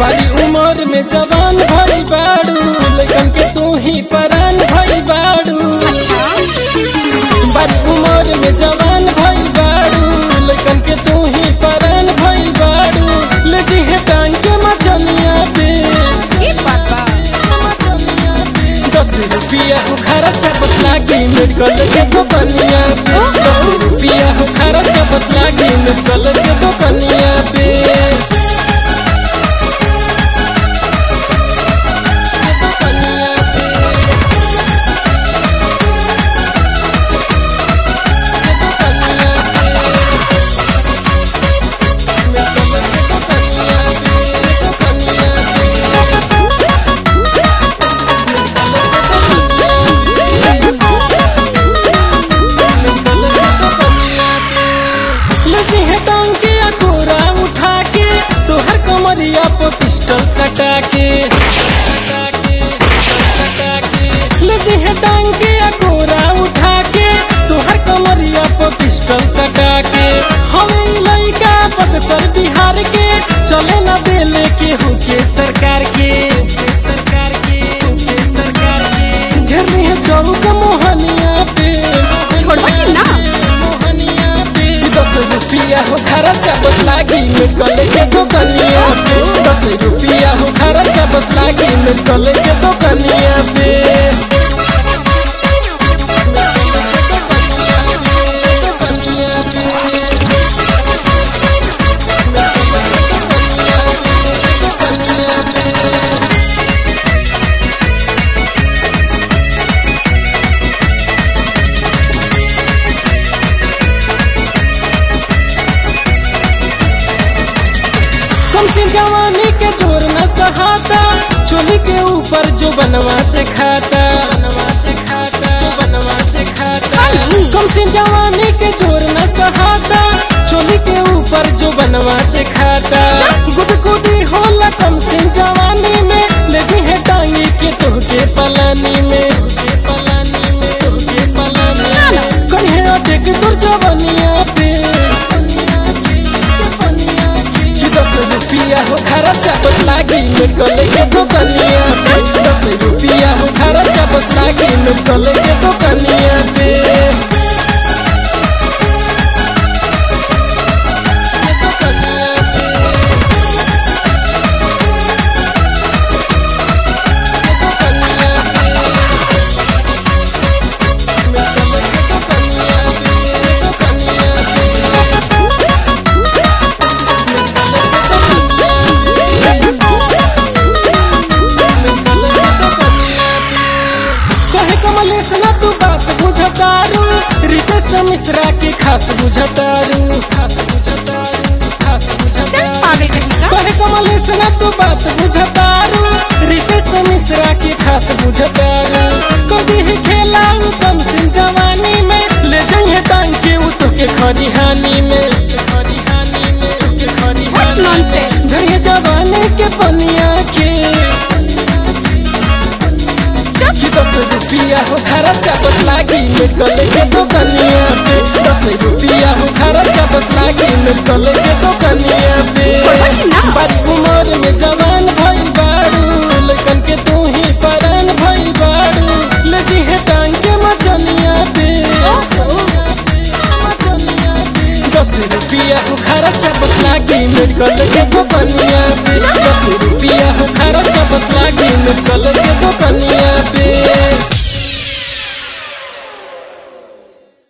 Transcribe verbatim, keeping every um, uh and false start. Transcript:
बारी उम्र में जवान भइल बाड़ू, लेकिन के तू ही परान भइल बाड़ू। बारी उम्र में जवान भइल बाड़ू, लेकिन के तू ही परान भइल बाड़ू। ले जी है टांग के मचनिया पे दस रुपया हो खर्चा बस लागी मेडिकल के दुकनिया पे। दस रुपया हो खर्चा बस लागी मेडिकल के दुकनिया पे। पिस्टल सटा के लजी है टांग के अकोरा उठा के तोहर कमरिया पर पिस्टल सटा के। हमें लइका बक्सर बिहार के चले न देले के होके सरकार के सरकार के सरकार के घेरनी है चौक मोहनिया पे छोड़वाई ना मोहनिया पे। दस रुपया हो खर्चा बस लागी मेडिकल के दुकनिया पे। दस रुपया हो खर्चा बस लागी मेडिकल के दुकनिया पे। कमसिन जवानी के जोर न सहाता, चोली के ऊपर जो बनवाते खाता बनवाते खाता जो बनवाते खाता। कमसिन जवानी के जोर न सहाता, चोली के ऊपर जो बनवाते खाता। गुदगुदी होला कमसिन जवानी में, ले जी है टांगी के तोहके पलानी में पलानी में तोहके पलानी में। कहीं अटक दूर जवानिया पे दस रुपया हो खर्चा बस लागी मेडिकल के दुकनिया पे। दस रुपया हो खर्चा बस लागी मेडिकल के दुकनिया पे। तू बात बुझतारू रितेश मिश्रा के खास बुझतारू खास बुझतारू खास बुझतारू कहे कमलेश ना तू बात बुझतारू रितेश मिश्रा के खास बुझतारू। कभी ही खेला कमसिन जवानी में, ले जाइए टांग के उतो के खरिहानी में खरिहानी में के खरिहानी में। जाइए जवानी के पनिया के दस रुपया हो खर्चा बस लागी मेडिकल के दुकनिया पे। दस रुपया हो खर्चा बस लागी मेडिकल के दुकनिया पे। बारी उम्र में जवान भइल बाड़ू, लेकिन के तू ही परान भइल बाड़ू। ले जी है टांग के मचनिया पे दस रुपया हो खर्चा बस लागी मेडिकल के दुकनिया पे।